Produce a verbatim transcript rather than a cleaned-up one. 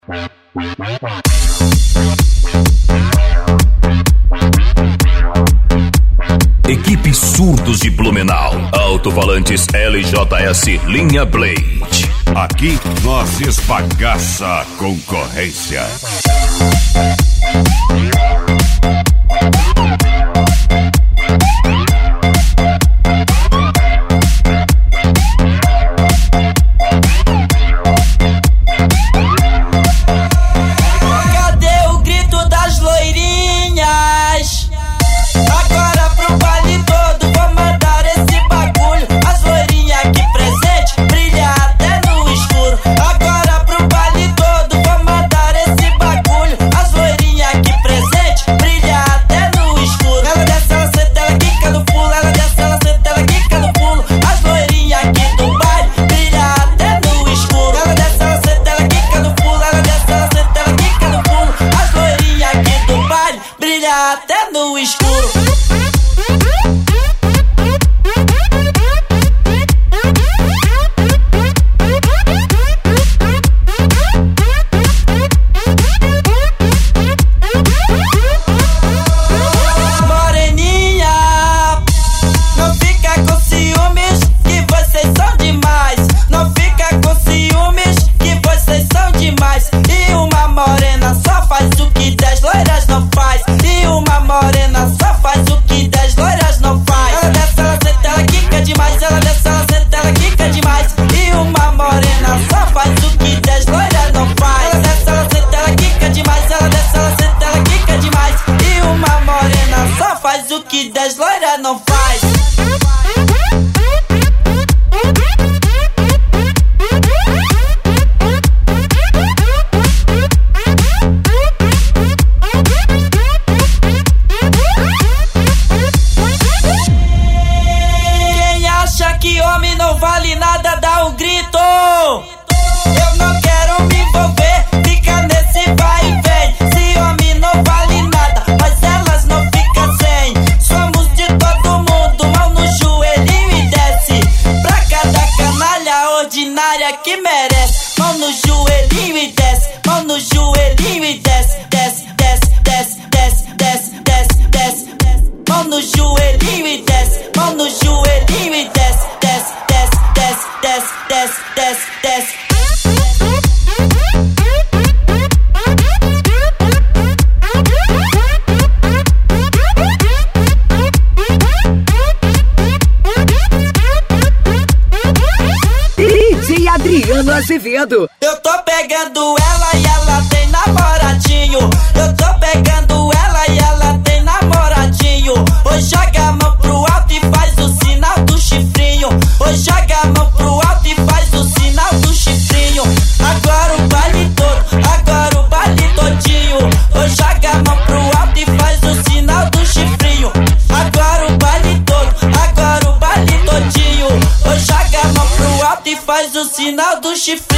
Equipe Surdos de Blumenau. Alto-falantes L J S Linha Blade. Aqui nós esbagaça a concorrência. Até no escuro. Moreninha, não fica com ciúmes que vocês são demais. Não fica com ciúmes que vocês são demais. E uma morena só faz o que dez loiras não faz. E uma morena só faz o que dez loiras não faz. Ela desce, ela senta, ela quica demais. Ela desce, ela senta, ela quica demais. E uma morena só faz o que dez loiras não faz. Ela desce, ela senta, ela quica demais. Ela desce, ela senta, ela quica demais. E uma morena só faz o que dez loiras não faz. Que homem não vale nada, dá um grito. Eu não quero me envolver, fica nesse vai e vem. Se homem não vale nada, mas elas não ficam sem. Somos de todo mundo, mão no joelhinho e desce. Pra cada canalha ordinária que merece. Mão no joelhinho e desce, mão no joelhinho e desce. Desce, desce, desce, desce, desce, desce, desce. Mão no joelhinho e desce, mão no joelhinho e desce. Desce, desce, desce, desce, desce, desce, desce. D J Adriano Azevedo. Eu tô pegando ela e ela tem namoradinho. Eu tô pegando ela e ela tem namoradinho. Hoje joga a mão pro alto e faz o sinal do chifrinho. Hoje joga a mão pro alto e faz o sinal do chifrinho. Agora o baile todo, agora o baile todinho. Hoje joga a mão pro alto e faz o sinal do chifrinho. Agora o baile todo, agora o baile todinho. Hoje joga a mão pro alto e faz o sinal do chifrinho.